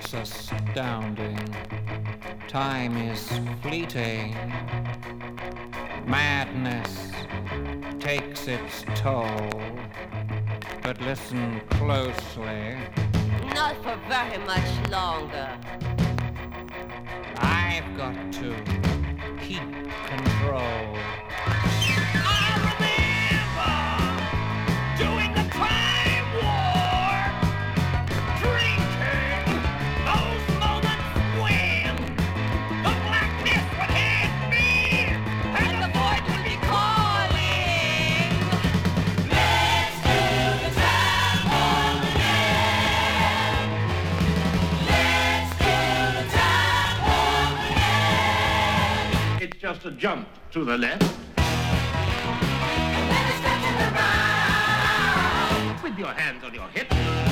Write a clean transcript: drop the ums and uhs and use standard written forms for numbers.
It's astounding. Time is fleeting. Madness takes its toll. But listen closely. Not for very much longer. I've got to keep control. I remember doing the crime war, drinking those moments when the blackness would hit me and the void would be calling. Let's do the time warp again. Let's do the time warp again. It's just a jump to the left. And then a step to the right. With your hands on your hips.